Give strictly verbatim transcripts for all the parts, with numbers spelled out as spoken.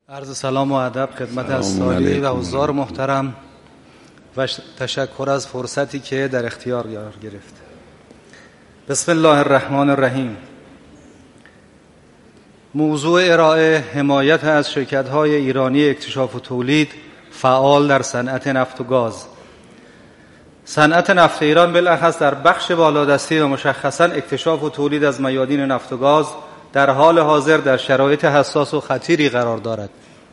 عرض سلام و ادب خدمت اساتید و حضار محترم و تشکر از فرصتی که در اختیار قرار گرفت. بسم الله الرحمن الرحیم. موضوع ارائه حمایت از شرکت‌های ایرانی اکتشاف و تولید فعال در صنعت نفت و گاز. صنعت نفت ایران بالاخص در بخش بالادستی و مشخصاً اکتشاف و تولید از میادین نفت و گاز در حال حاضر در شرایط حساس و خطیری قرار دارد.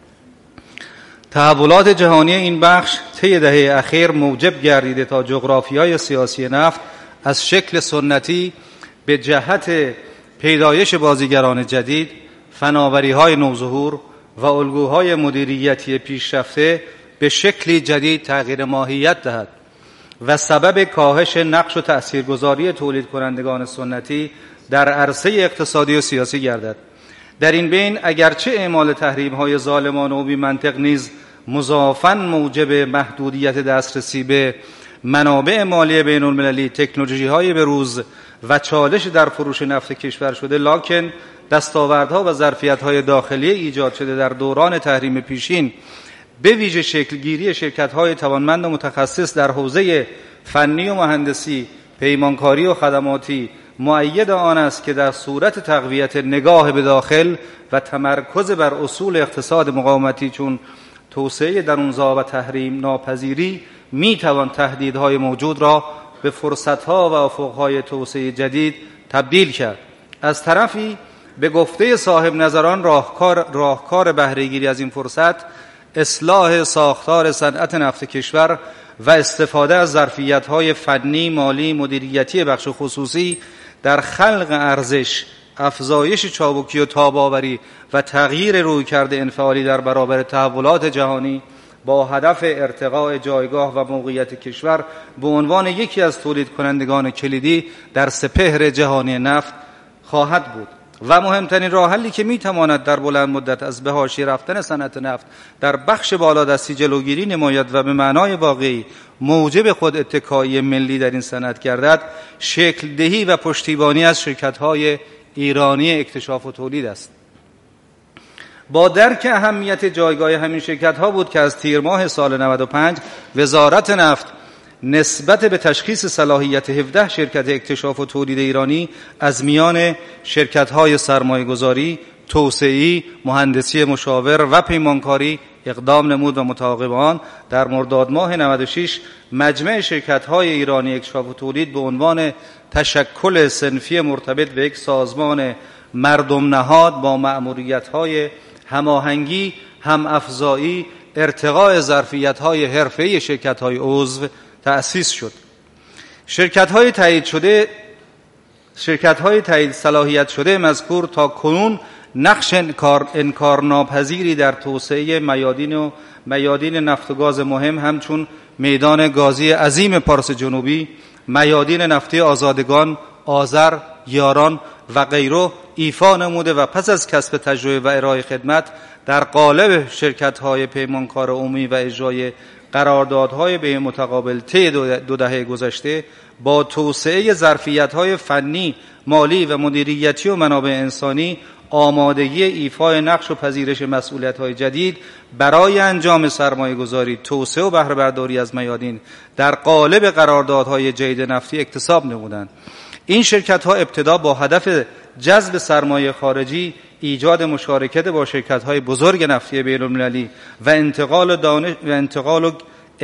تحولات جهانی این بخش طی دهه اخیر موجب گردیده تا جغرافیای سیاسی نفت از شکل سنتی به جهت پیدایش بازیگران جدید، فناوری‌های نوظهور و الگوهای مدیریتی پیشرفته به شکلی جدید تغییر ماهیت دهد و سبب کاهش نقش و تأثیرگذاری تولید کنندگان سنتی در عرصه اقتصادی و سیاسی گردد. در این بین اگرچه اعمال تحریم‌های ظالمانه و بی منطق نیز مضافاً موجب محدودیت دسترسی به منابع مالی بین المللی، تکنولوژی‌های بروز و چالش در فروش نفت کشور شده، لکن دستاوردها و ظرفیت‌های داخلی ایجاد شده در دوران تحریم پیشین به ویژه شکلگیری شرکت‌های توانمند و متخصص در حوزه فنی و مهندسی، پیمانکاری و خدماتی مؤید آن است که در صورت تقویت نگاه به داخل و تمرکز بر اصول اقتصاد مقاومتی چون توسعه درونزا و تحریم ناپذیری می توان تهدیدهای موجود را به فرصتها و افقهای توسعه جدید تبدیل کرد. از طرفی به گفته صاحب نظران راهکار راهکار بهره‌گیری از این فرصت اصلاح ساختار صنعت نفت کشور و استفاده از ظرفیت‌های فنی، مالی، مدیریتی بخش خصوصی در خلق ارزش، افزایش چابکی و تاب‌آوری و تغییر رویکرد انفعالی در برابر تحولات جهانی با هدف ارتقاء جایگاه و موقعیت کشور به عنوان یکی از تولید کنندگان کلیدی در سپهر جهانی نفت خواهد بود و مهمترین راه حلی که میتواند در بلند مدت از به حاشیه رفتن صنعت نفت در بخش بالادستی جلوگیری نماید و به معنای واقعی موجب خود اتکایی ملی در این صنعت گردد، شکل دهی و پشتیبانی از شرکت‌های ایرانی اکتشاف و تولید است. با درک اهمیت جایگاه همین شرکت‌ها بود که از تیر ماه سال نود و پنج وزارت نفت نسبت به تشخیص صلاحیت هفده شرکت اکتشاف و تولید ایرانی از میان شرکت‌های سرمایه‌گذاری، توسعه‌ای، مهندسی مشاور و پیمانکاری اقدام نمود و متعاقب آن در مرداد ماه نود و شش مجمع شرکت‌های ایرانی اکتشاف و تولید به عنوان تشکل صنفی مرتبط به یک سازمان مردم نهاد با مأموریت‌های هماهنگی، هم‌افزایی، ارتقاء ظرفیت‌های حرفه‌ای شرکت‌های عضو تأسیس شد. شرکت‌های تایید شده شرکت‌های تایید صلاحیت شده مذکور تا کنون نقش انکار انکارناپذیری در توسعه میادین و میادین نفت و گاز مهم همچون میدان گازی عظیم پارس جنوبی، میادین نفتی آزادگان، آذر، یاران و غیره ایفا نموده و پس از کسب تجربه و ارائه خدمت در قالب شرکت‌های پیمانکار عمومی و اجرای قراردادهای به متقابل طی دو دهه گذشته با توسعه ظرفیت‌های فنی، مالی و مدیریتی و منابع انسانی آمادگی ایفای نقش و پذیرش مسئولیت‌های جدید برای انجام سرمایه‌گذاری، توسعه و بهره برداری از میادین در قالب قراردادهای جدید نفتی اکتساب نمودند. این شرکت‌ها ابتدا با هدف جذب سرمایه خارجی، ایجاد مشارکت با شرکت‌های بزرگ نفتی بین‌المللی و انتقال دانش و انتقال و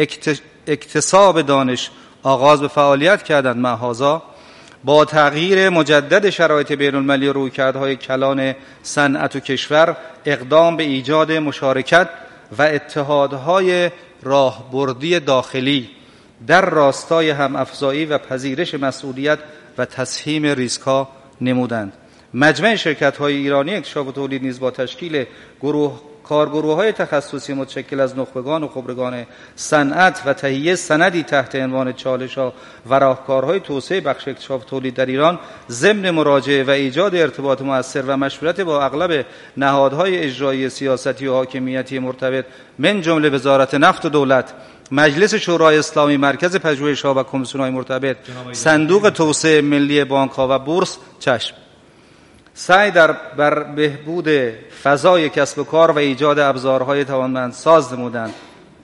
اکتساب دانش آغاز به فعالیت کردند. معاذا با تغییر مجدد شرایط بین‌المللی و رویکردهای کلان صنعت و کشور، اقدام به ایجاد مشارکت و اتحادهای راهبردی داخلی در راستای هم‌افزایی و پذیرش مسئولیت و تسهیم ریسک‌ها نمودند. مجمع شرکت‌های ایرانی اکتشاف و تولید نیز با تشکیل گروه کارگروه‌های تخصصی متشکل از نخبگان و خبرگان صنعت و تهیه سندی تحت عنوان چالش‌ها و راهکارهای توسعه بخش اکتشاف و تولید در ایران ضمن مراجعه و ایجاد ارتباط مؤثر و مشورت با اغلب نهادهای اجرایی سیاستی و حاکمیتی مرتبط من جمله وزارت نفت و دولت، مجلس شورای اسلامی، مرکز پژوهش‌ها و کمیسیون‌های مرتبط، صندوق توسعه ملی، بانک‌ها و بورس چشم سعی در بر بهبود فضای کسب و کار و ایجاد ابزارهای توانمندساز نمودند.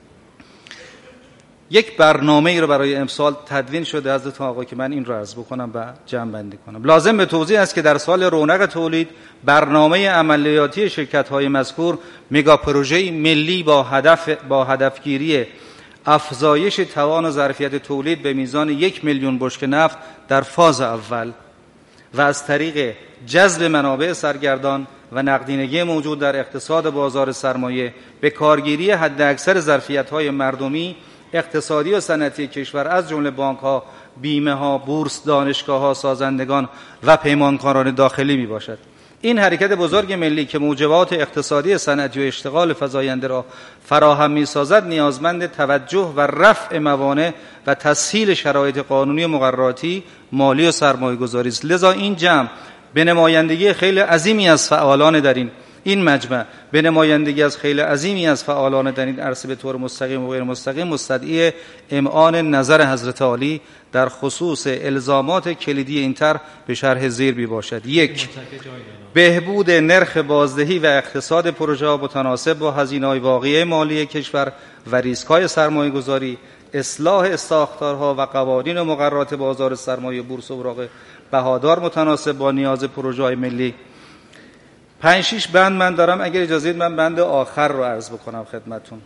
یک برنامه ای رو برای امسال تدوین شده حضرت آقا که من این رو عرض بکنم و جمع بندی کنم. لازم به توضیح است که در سال رونق تولید برنامه عملیاتی شرکت‌های مذکور مگا پروژه ملی با هدف با هدفگیری افزایش توان و ظرفیت تولید به میزان یک میلیون بشکه نفت در فاز اول و از طریق جذب منابع سرگردان و نقدینگی موجود در اقتصاد بازار سرمایه به کارگیری حداکثر ظرفیت‌های مردمی، اقتصادی و صنعتی کشور از جمله بانک‌ها، بیمه‌ها، بورس، دانشگاه‌ها، سازندگان و پیمانکاران داخلی میباشد. این حرکت بزرگ ملی که موجبات اقتصادی، صنعتی و اشتغال فزاینده را فراهم می‌سازد، نیازمند توجه و رفع موانع و تسهیل شرایط قانونی و مقرراتی، مالی و سرمایه‌گذاری است. لذا این جمع به نمایندگی خیلی عظیمی از فعالان در این این مجمع به نمایندگی از خیلی عظیمی از فعالان در این عرصه به طور مستقیم و غیر مستقیم مستدعی امعان نظر حضرت عالی در خصوص الزامات کلیدی این طرح به شرح زیر می باشد. یک، بهبود نرخ بازدهی و اقتصاد پروژه متناسب با هزینه‌های واقعی مالی کشور و ریسک‌های سرمایه‌گذاری، اصلاح ساختارها و قوانین و مقررات بازار سرمایه بورس و اوراق بهادار متناسب با نیاز پروژه‌های ملی. پنج شیش بند من دارم، اگر اجازه من بند آخر رو عرض بکنم خدمتون.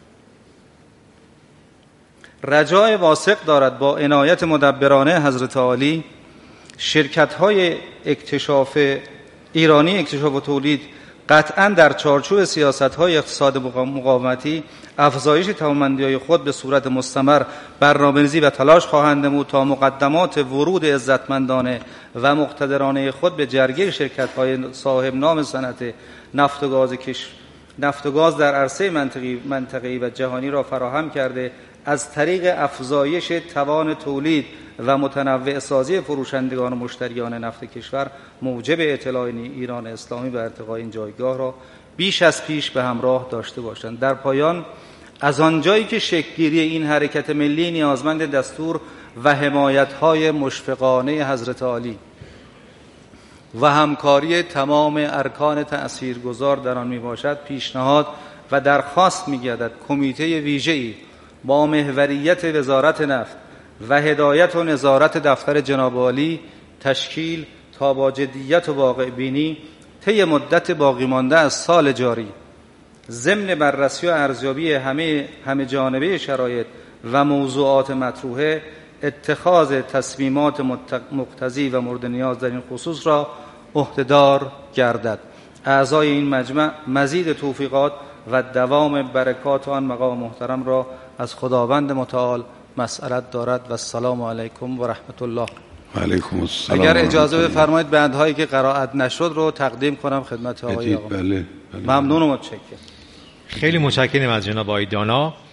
رجای واسق دارد با عنایت مدبرانه حضرت عالی شرکت‌های اکتشاف ایرانی اکتشاف و تولید قطعاً در چارچوب سیاست‌های اقتصاد مقاومتی افزایش توانمندی‌های خود به صورت مستمر برنامه‌ریزی و تلاش خواهند نمود تا مقدمات ورود عزتمندانه و مقتدرانه خود به جرگه شرکت‌های صاحب نام صنعت نفت و گاز کش نفت و گاز در عرصه منطقی منطقه‌ای و جهانی را فراهم کرده از طریق افزایش توان تولید و متنوع سازی فروشندگان و مشتریان نفت کشور موجب اطلاع ایران اسلامی به ارتقای این جایگاه را بیش از پیش به همراه داشته باشند. در پایان، از آنجایی که شکل‌گیری این حرکت ملی نیازمند دستور و حمایت‌های مشفقانه حضرت عالی و همکاری تمام ارکان تأثیرگذار در آن میباشد، پیشنهاد و درخواست می‌گردد کمیته ویژه‌ای با محوریت وزارت نفت و هدایت و نظارت دفتر جناب عالی تشکیل تا با جدیت و واقع بینی طی مدت باقی مانده از سال جاری ضمن بررسی و ارزیابی همه همه جانبه شرایط و موضوعات مطروحه اتخاذ تصمیمات مقتضی و مورد نیاز در این خصوص را عهده‌دار گردد. اعضای این مجمع مزید توفیقات و دوام برکات آن مقام محترم را از خداوند متعال مسئلت دارد و السلام علیکم و رحمت الله. و علیکم السلام. اگر اجازه بفرمایید بندهایی که قرائت نشد رو تقدیم کنم خدمت آقای آقا. بله, بله. ممنون و متشکرم. خیلی متشکرم از جناب آقای دانا.